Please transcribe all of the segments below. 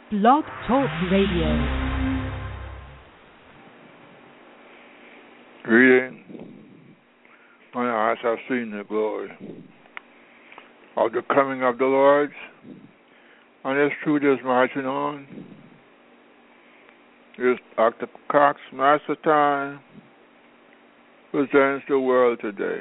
Blog Talk Radio. Reading, my eyes have seen the glory of the coming of the Lord, and His truth is marching on. It's Dr. Cox Master Time presents the world today.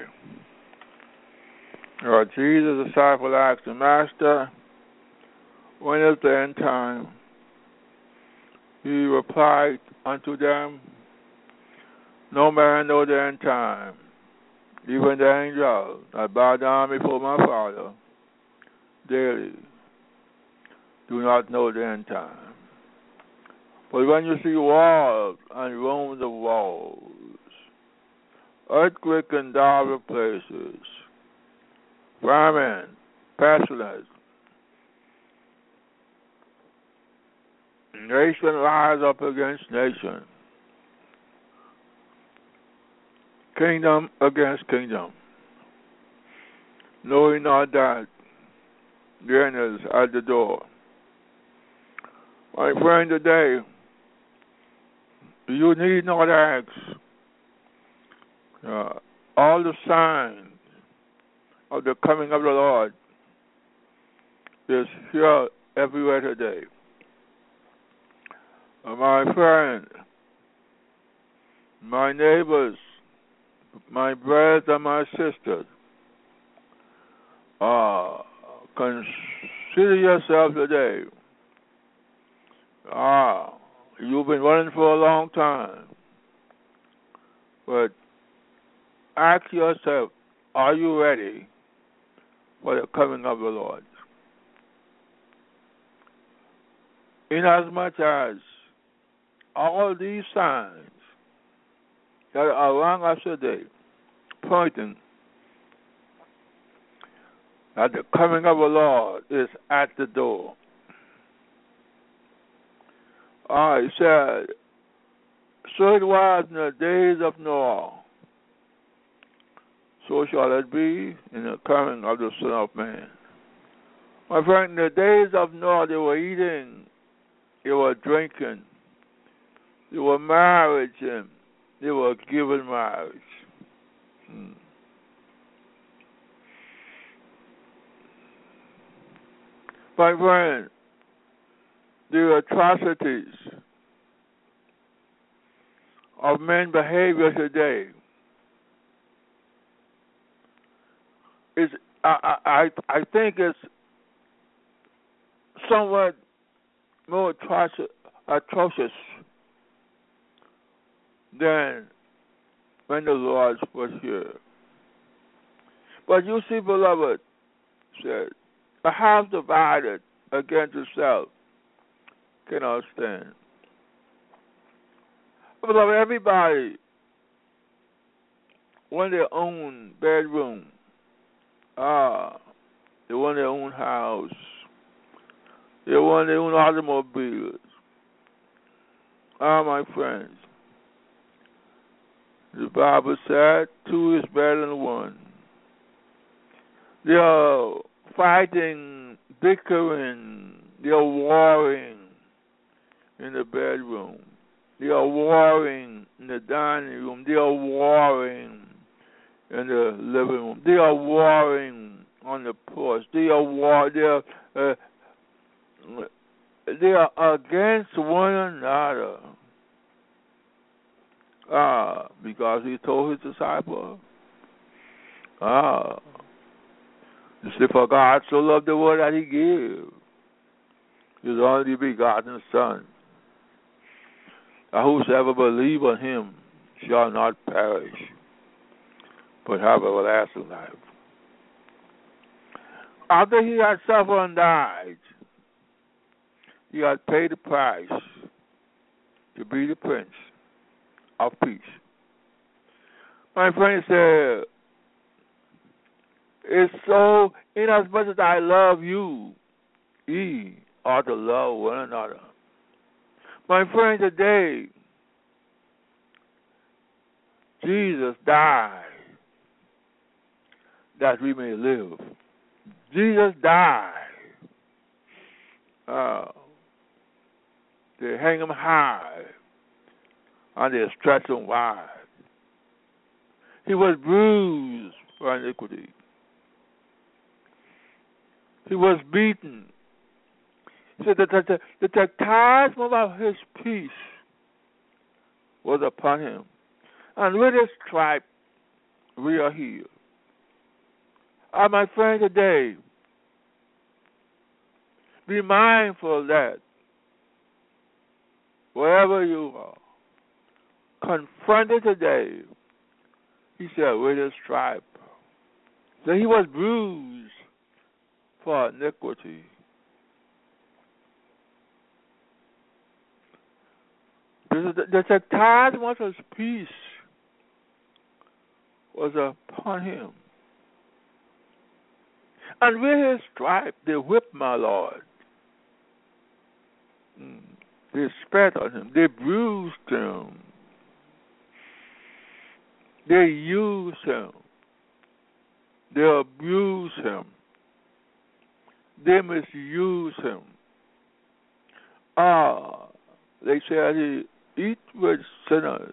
Jesus, the disciple, asked the Master, when is the end time? He replied unto them, no man know the end time, even the angel that bow down before my Father daily do not know the end time. But when you see wars and rumors of wars, earthquake in divers places, famine, pestilence, nation rise up against nation, kingdom against kingdom, knowing not that the end is at the door. My friend, today, you need not ask. All the signs of the coming of the Lord is here everywhere today. My friend, my neighbors, my brothers and my sisters, consider yourself today. You've been running for a long time, but ask yourself, are you ready for the coming of the Lord? Inasmuch as all these signs that are around us today pointing that the coming of the Lord is at the door. He said, so it was in the days of Noah, so shall it be in the coming of the Son of Man. My friend, in the days of Noah, they were eating, they were drinking, they were marrying, they were giving marriage. My friend, the atrocities of men's behavior today is, I think, it's somewhat more atrocious than when the Lord was here. But you see, beloved, said, a house divided against itself cannot stand. Beloved, everybody want their own bedroom. They want their own house. They want their own automobiles. My friends, the Bible said 2 is better than 1. They are fighting, bickering, they are warring in the bedroom. They are warring in the dining room. They are warring in the living room. They are warring on the porch. They are against one another. Because He told His disciples, you see, for God so loved the world that He gave His only begotten Son, that whosoever believe on Him shall not perish, but have everlasting life. After He had suffered and died, He had paid the price to be the Prince of Peace. My friend said, it's so, inasmuch as I love you, ye ought to love one another. My friend, today, Jesus died that we may live. Jesus died They hang him high, and they stretch him wide. He was bruised for iniquity. He was beaten. He said that the chastisement of his peace was upon him. And with his stripe, we are healed. My friend, today, be mindful that wherever you are, confronted today, he said, with his stripe, that he was bruised for iniquity. The chastisement of his peace was upon him. And with his stripe, they whipped my Lord. They spat on him. They bruised him. They used him. They abused him. They misused him. They said he eat with sinners.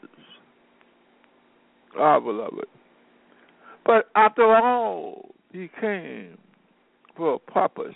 Beloved. But after all, he came for a purpose,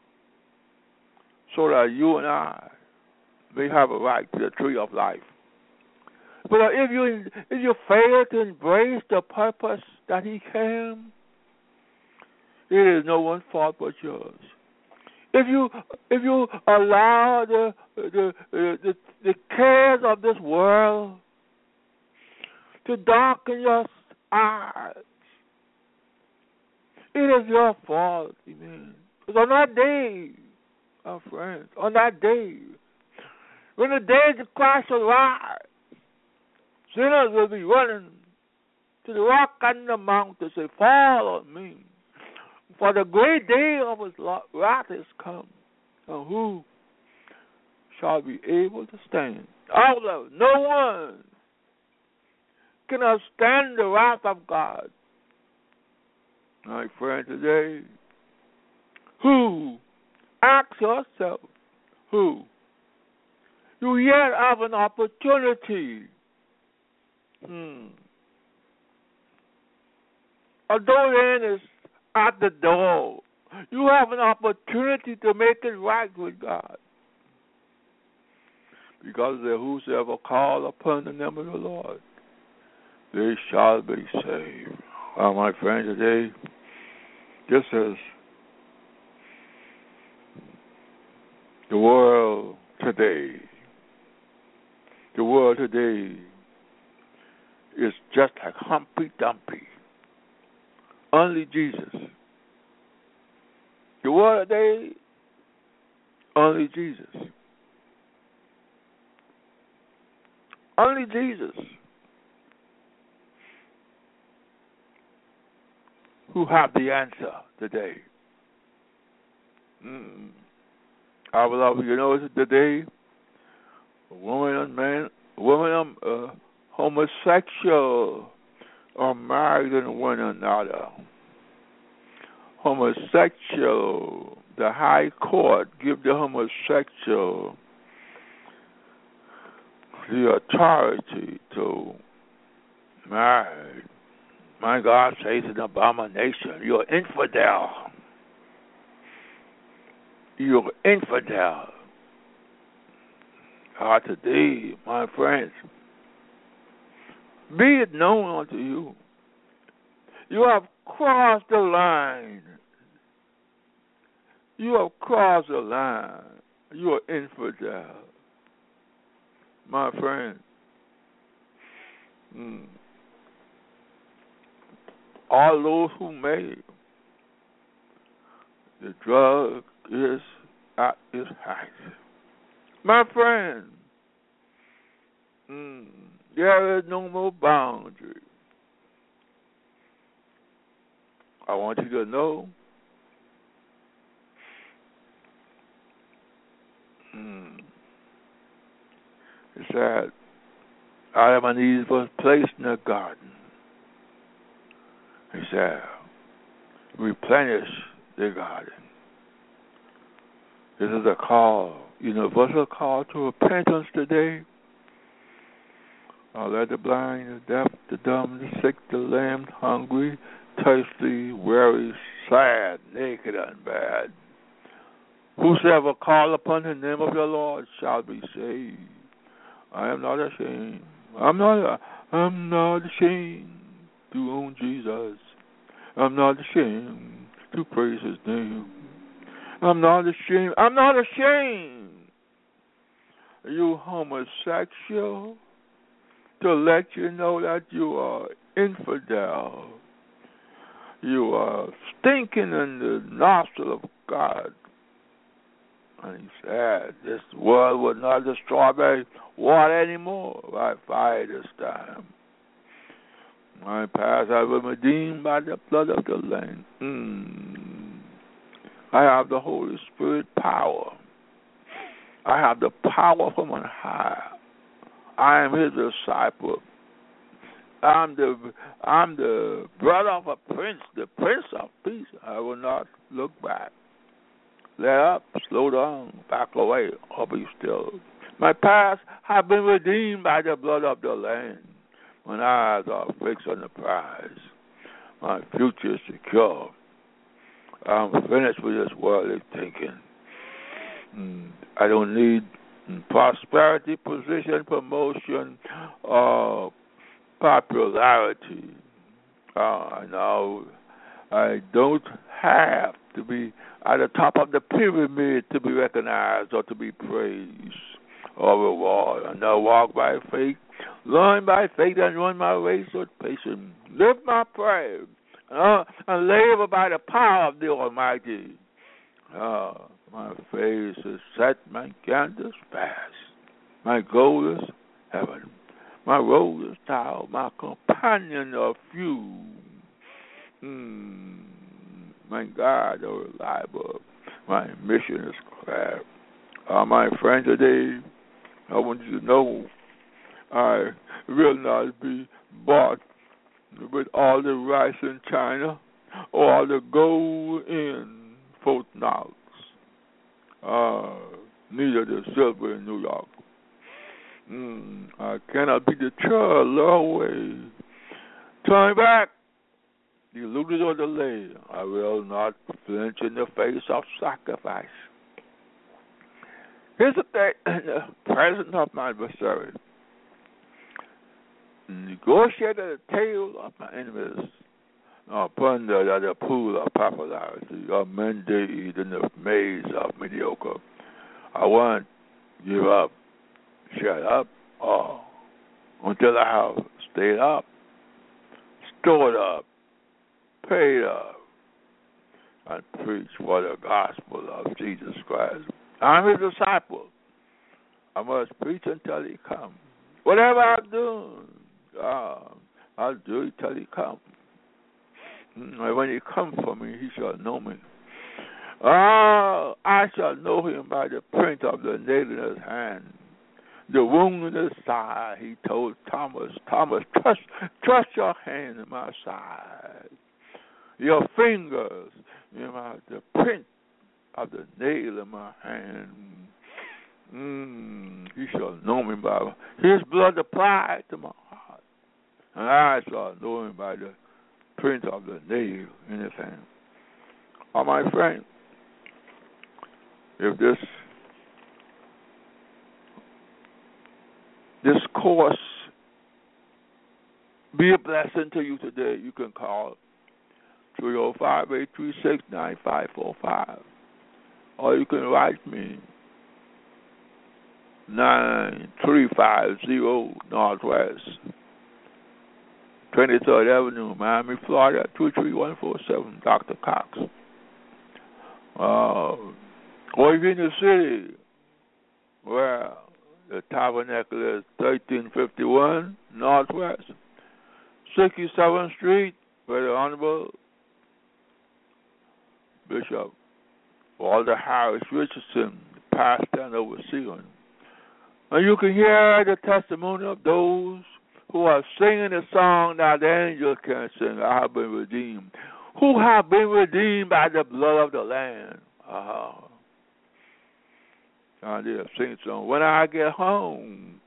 so that you and I may have a right to the tree of life. But if you fail to embrace the purpose that he came, it is no one's fault but yours. If you allow the cares of this world to darken your eyes, it is your fault, amen. Because on that day, our friends, on that day, when the day of Christ will rise, sinners will be running to the rock and the mountain to say, fall on me. For the great day of his wrath is come. And who shall be able to stand? Although no one can stand the wrath of God. My friend, today, ask yourself, you yet have an opportunity. Although the end is at the door, you have an opportunity to make it right with God. Because whosoever call upon the name of the Lord, they shall be saved. Well, my friend, today, this is the world today. The world today is just like Humpty Dumpty. Only Jesus. The world today, only Jesus. Only Jesus. Who have the answer today. I beloved, today, woman and man, homosexual are married to one another. Homosexual, the high court give the homosexual the authority to marry. My God says an abomination. You're infidel. You're infidel. Today, my friends, be it known unto you, you have crossed the line. You have crossed the line. You are infidel. My friend, all those who made the drug is at its height. My friend, there is no more boundary. I want you to know it said Adam and Eve was placed in the garden. He said, replenish the garden. This is a call, universal call to repentance today. I'll let the blind, the deaf, the dumb, the sick, the lame, hungry, thirsty, weary, sad, naked, and bad. Whosoever call upon the name of the Lord shall be saved. I am not ashamed. I'm not ashamed to own Jesus. I'm not ashamed to praise His name. I'm not ashamed. I'm not ashamed. You homosexual, to let you know that you are infidel. You are stinking in the nostril of God. And He said, this world will not destroy by water anymore, by fire this time. My past I was redeemed by the blood of the Lamb. I have the Holy Spirit power. I have the power from on high. I am His disciple. I'm the brother of a prince, the Prince of Peace. I will not look back. Let up, slow down, back away, or be still. My past have been redeemed by the blood of the Lamb. My eyes are fixed on the prize. My future is secure. I'm finished with this worldly thinking. I don't need prosperity, position, promotion, or popularity. No, I don't have to be at the top of the pyramid to be recognized or to be praised or rewarded. And I walk by faith, learn by faith, and run my race with patience. Live my prayer and labor by the power of the Almighty. My face is set, my candles fast. My goal is heaven. My road is tall, my companion are few. My God are reliable. My mission is clear. My friend, today, I want you to know I will not be bought with all the rice in China or all the gold in Fort Knox. Neither the silver in New York. I cannot be deterred, Lord. Turn back, deluded or delayed. I will not flinch in the face of sacrifice. Here's the thing, in the presence of my adversary, negotiate the tail of my enemies, upon the pool of popularity, of mandate in the maze of mediocre. I won't give up, shut up, until I have stayed up, stored up, paid up, and preached for the gospel of Jesus Christ. I'm His disciple. I must preach until He comes. Whatever I do, I'll do it till He comes. And when He comes for me, He shall know me. I shall know Him by the print of the nail in His hand, the wound in His side. He told Thomas, trust your hand in my side, your fingers in the print of the nail in my hand. He shall know me by His blood applied to my heart, and I shall know Him by the print of the nail in His hand. My friend, if this course be a blessing to you today, you can call 305-836-9545, or you can write me 9350 Northwest 23rd Avenue, Miami, Florida 23147, Dr. Cox. Or if you're in the city, where the Tabernacle is 1351 Northwest 67th Street, where the Honorable Bishop Walter Harris Richardson, pastor and overseer. And you can hear the testimony of those who are singing the song that the angels can't sing. I have been redeemed. Who have been redeemed by the blood of the Lamb. I did sing a song. When I get home,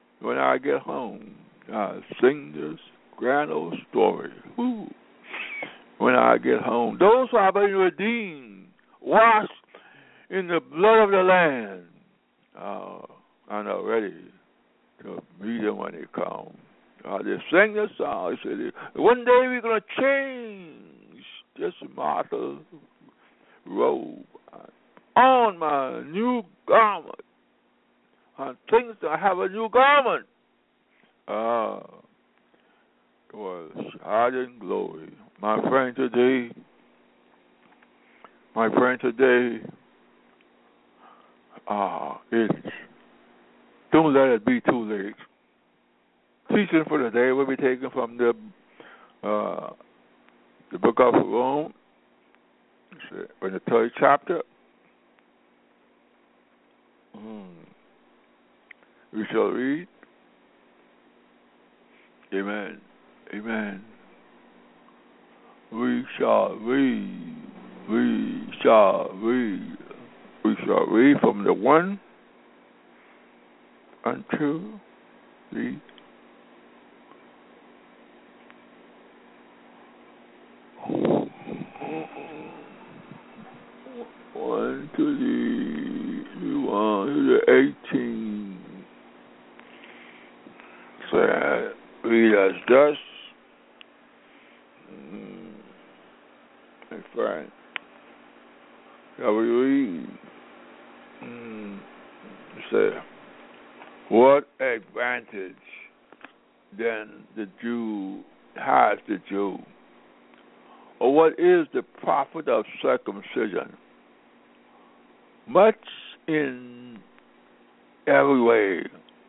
I sing this grand old story. Woo. When I get home, those who have been redeemed, washed in the blood of the Lamb, are not ready to meet Him when He comes. I just sing this song. I said, one day we're going to change this mortal robe on my new garment. And things to have a new garment. It was shining glory. My friend today, it's, don't let it be too late. Teaching for the day will be taken from the book of Rome, in the 3rd chapter. We shall read. Amen. Amen. We shall read. We shall read. We shall read from the 1 until the 1 to the 18. So read as thus. My friend, shall we read? Say, what advantage then the Jew has the Jew? Or what is the profit of circumcision? Much in every way.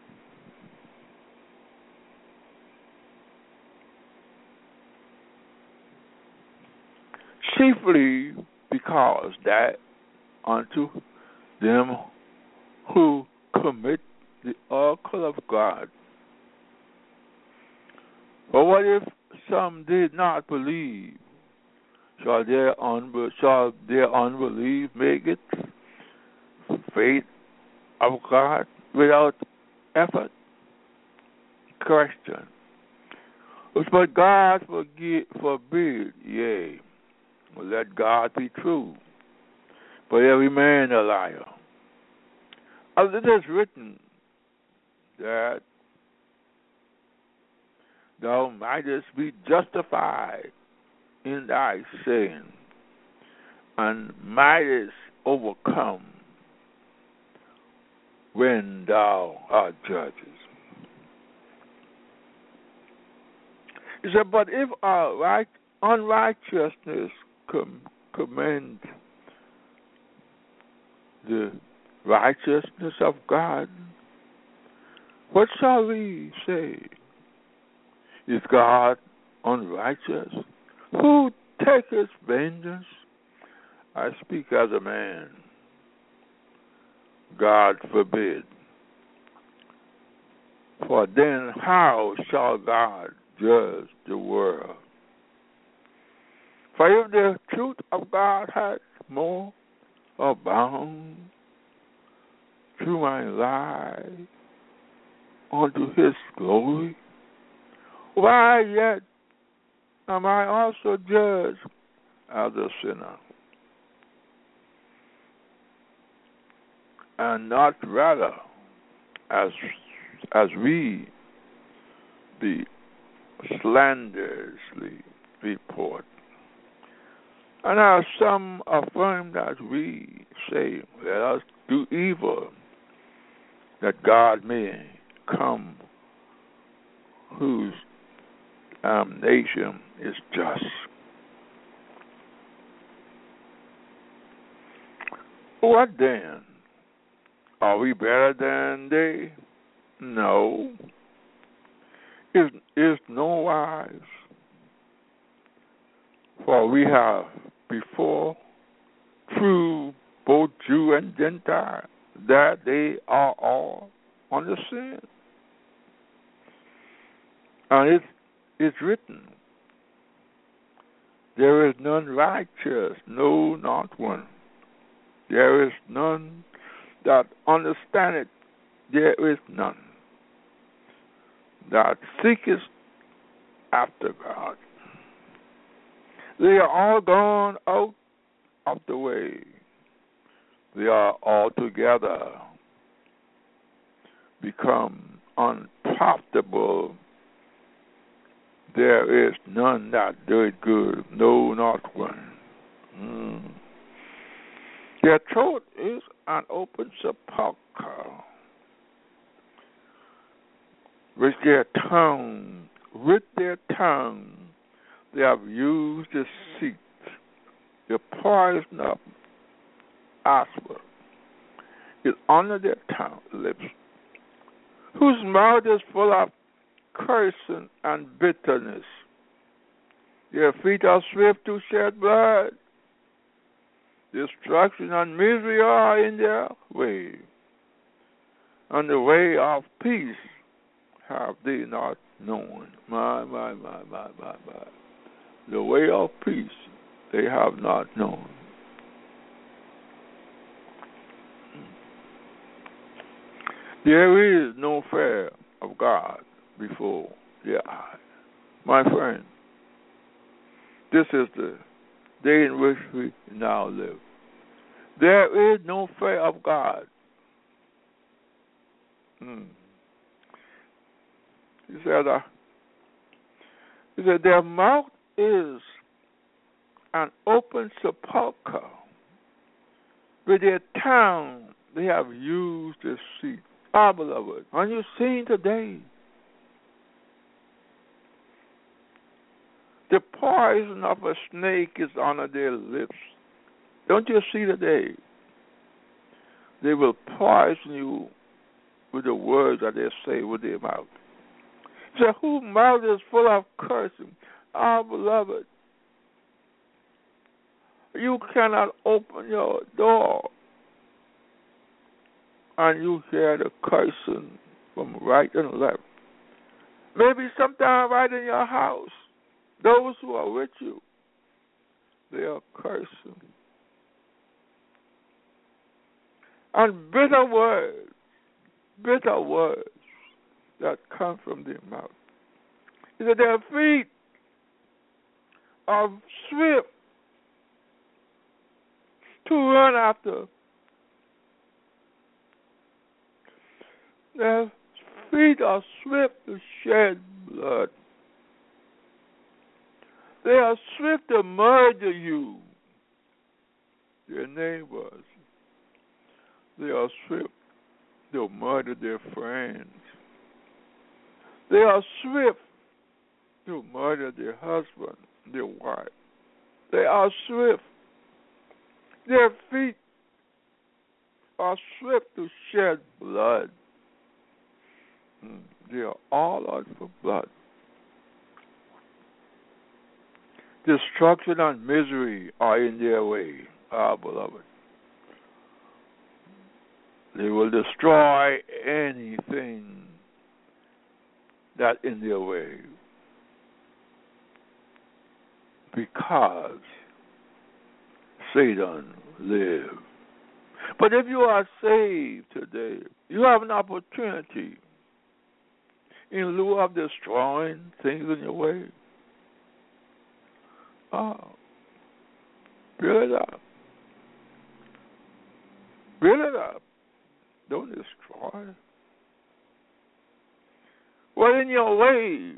Chiefly because that unto them who commit the oracle of God. But what if some did not believe? Shall their unbelief make it faith of God without effort? Question. But God forbid, yea, let God be true, but every man a liar. As it is written that thou mightest be justified in thy sin, and mightest overcome when thou art judged. He said, but if our unrighteousness commend the righteousness of God, what shall we say? Is God unrighteous? Who taketh vengeance? I speak as a man. God forbid. For then how shall God judge the world? For if the truth of God had more abound through my life unto His glory, why yet am I also judged as a sinner? And not rather as we be slanderously report. And as some affirm that we say, let us do evil, that God may come, whose nation is just. What then? Are we better than they? No. Is no wise. For we have before proved both Jew and Gentile that they are all under sin. And it's written, there is none righteous, no, not one. There is none that understandeth there is none, that seeketh after God. They are all gone out of the way. They are altogether become unprofitable. There is none that doeth good, no, not one. Their throat is an open sepulchre. With their tongue, they have used deceit. The poison of asper is under their lips, whose mouth is full of cursing and bitterness. Their feet are swift to shed blood. Destruction and misery are in their way, and the way of peace have they not known. My. The way of peace they have not known. There is no fear of God before their eyes. My friend, this is the day in which we now live. There is no fear of God. He said, their mouth is an open sepulchre. With their tongue they have used deceit. Ah, beloved, are you seeing today the poison of a snake is under their lips? Don't you see today? They will poison you with the words that they say with their mouth. So whose mouth is full of cursing? Ah, beloved, you cannot open your door and you hear the cursing from right and left. Maybe sometime right in your house, those who are with you, they are cursing. And bitter words that come from their mouth. He said their feet are swift to run after. Their feet are swift to shed blood. They are swift to murder you, their neighbors. They are swift to murder their friends. They are swift to murder their husband, their wife. They are swift. Their feet are swift to shed blood. They are all out for blood. Destruction and misery are in their way, our beloved. They will destroy anything that in their way, because Satan lives. But if you are saved today, you have an opportunity in lieu of destroying things in your way. Build it up. Build it up. Don't destroy. What in your way?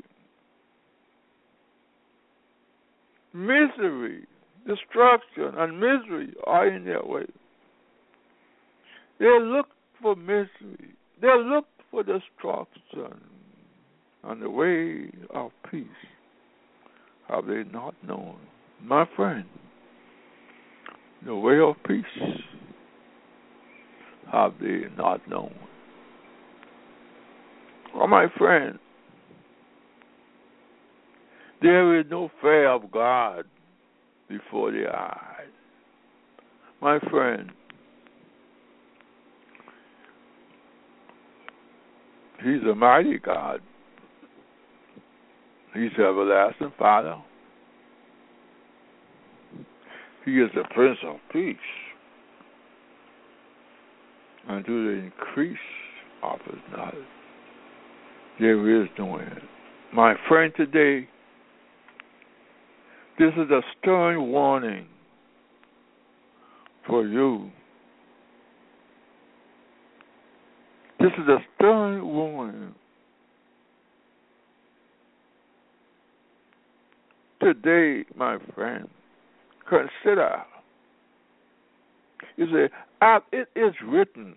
Misery, destruction, and misery are in their way. They look for misery. They look for destruction. And the way of peace have they not known. My friend, the way of peace have they not known. Oh, my friend, there is no fear of God before their eyes. My friend, He's a mighty God. He's the everlasting Father. He is the Prince of Peace. and to the increase of his knowledge. There is no end. My friend, today, this is a stern warning for you. This is a stern warning. Today, my friend, consider. You say, it is written.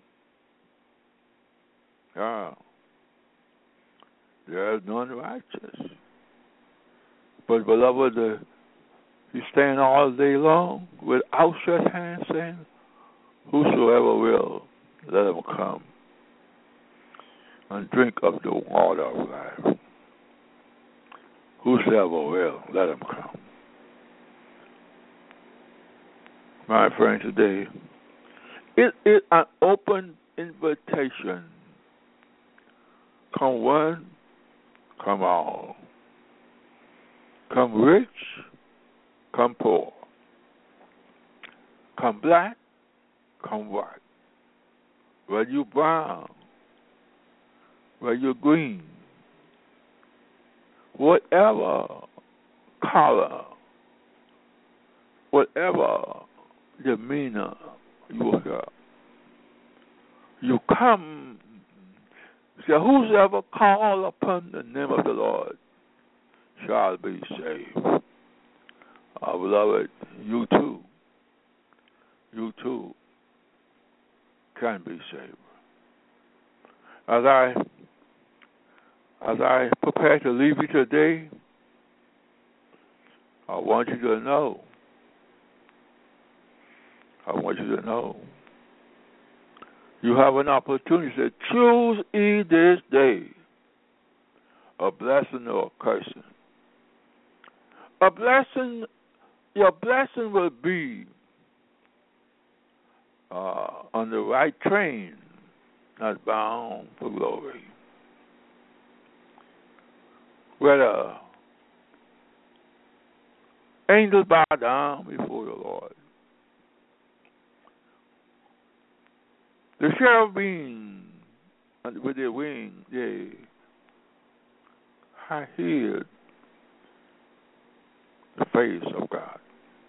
There is none righteous. But, beloved, you stand all day long with outstretched hands saying, whosoever will, let him come and drink of the water of life. Whosoever will, let him come. My friend, today, it is an open invitation. Come one, come all. Come rich, come poor. Come black, come white. Whether you brown, whether you green, whatever color, whatever demeanor you have, you come. Say, whosoever call upon the name of the Lord shall be saved. Beloved, you too can be saved. As I prepare to leave you today, I want you to know you have an opportunity to choose ye this day a blessing or a cursing. A blessing, your blessing will be on the right train, not bound for glory. Whether angels bow down before the Lord, the cherubim with their wings, they hid the face of God.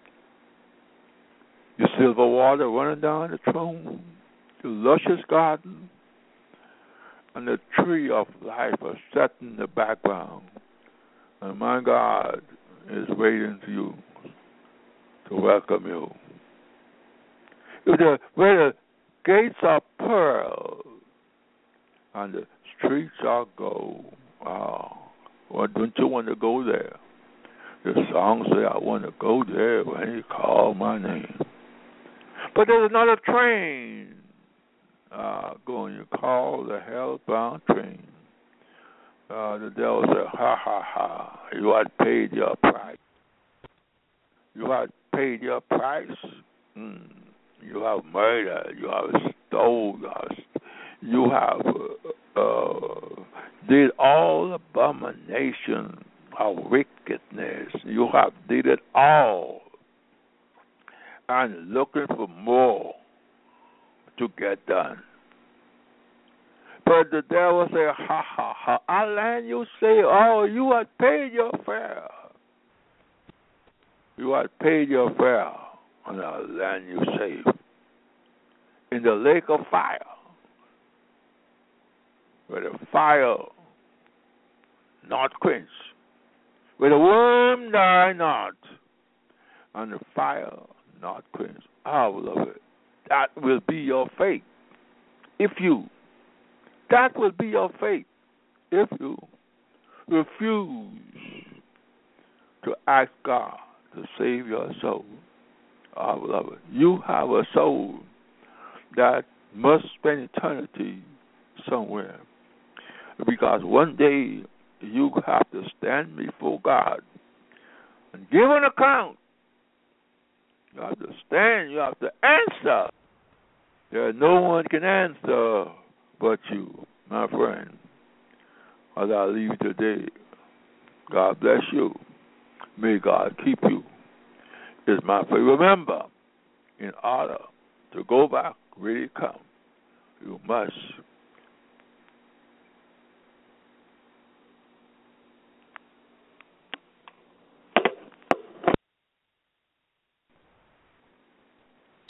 The silver water running down the throne, the luscious garden, and the tree of life are set in the background. And my God is waiting for you to welcome you. Where the gates are pearl and the streets are gold. Well, don't you want to go there? The song say, I want to go there when you call my name. But there's another train going. You call the hell-bound train. The devil said, ha, ha, ha, you had paid your price. You had paid your price. You have murdered. You have stolen us. You have did all abomination of wickedness. You have did it all. And looking for more to get done. But the devil say, ha, ha, ha. I'll land you say, oh, you had paid your fare. You had paid your fare, and I'll land you safe in the lake of fire, where the fire not quenched, where the worm die not, and the fire not quenched. I love it. That will be your fate. That will be your fate if you refuse to ask God to save your soul. I love it. You have a soul that must spend eternity somewhere, because one day you have to stand before God and give an account. You have to stand. You have to answer. No one can answer but you, my friend. As I leave today, God bless you. May God keep you. It's my favorite. Remember, in order to go back, really come, You must